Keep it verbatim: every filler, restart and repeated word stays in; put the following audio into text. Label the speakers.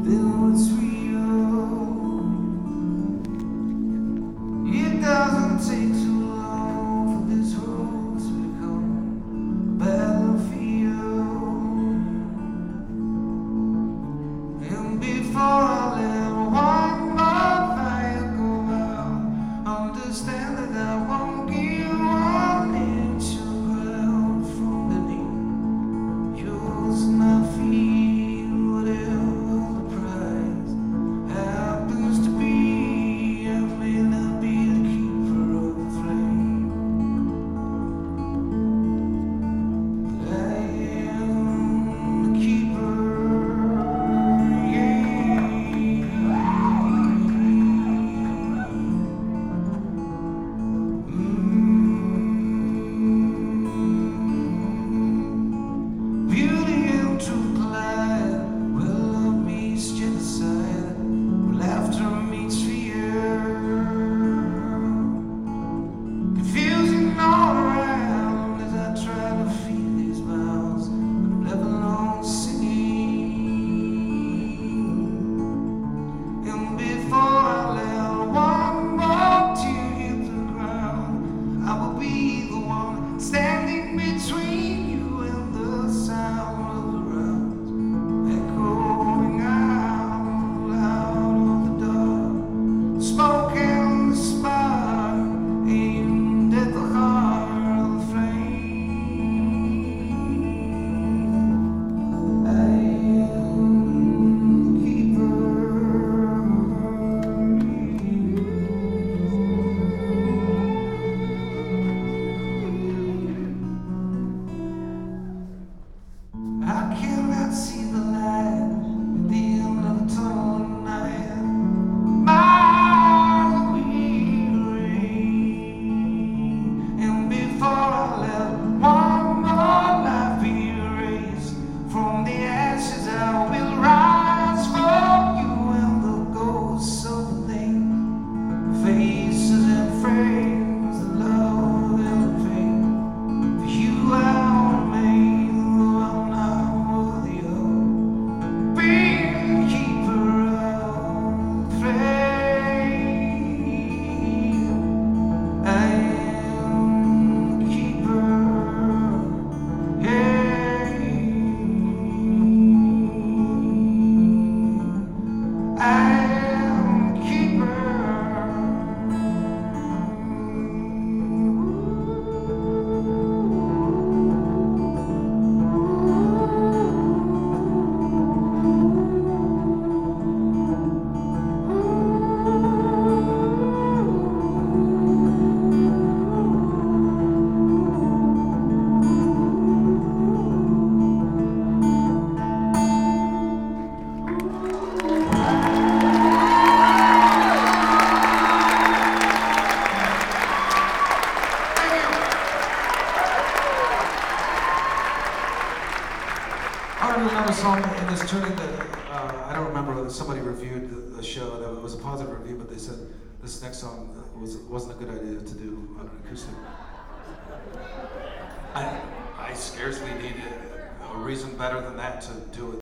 Speaker 1: then it's real. It doesn't take too long for this road to become a battlefield. And before I let one more fire go out, understand that I won't give one inch of ground from beneath yours, and I feel whatever the price happens to be. I may not be the keeper of the flame, but I am the keeper. Beauty and truth collide, where love meets genocide, where laughter meets fear. Confusing all around as I try to feed these mouths that have never long singing. And before I let one more tear hit the ground, I will be the one standing between you and the sound of the rounds echoing out loud of the dark. Smoke and the spark aimed at the heart of the flame. I am the keeper. I cannot see the light at the end of the tunnel at night. Miles weary, and before I let one more life be erased from the ashes, I will rise for you and the ghosts of the things, faces and frames, the love and the pain. For you I'll remain, though I'm not worthy of being the keeper of the flame. I am the keeper. Yeah. I am the keeper.
Speaker 2: I heard another song in this tuning that uh, I don't remember whether somebody reviewed the, the show. That it was a positive review, but they said this next song was wasn't a good idea to do on an acoustic. I I scarcely need a, a reason better than that to do it.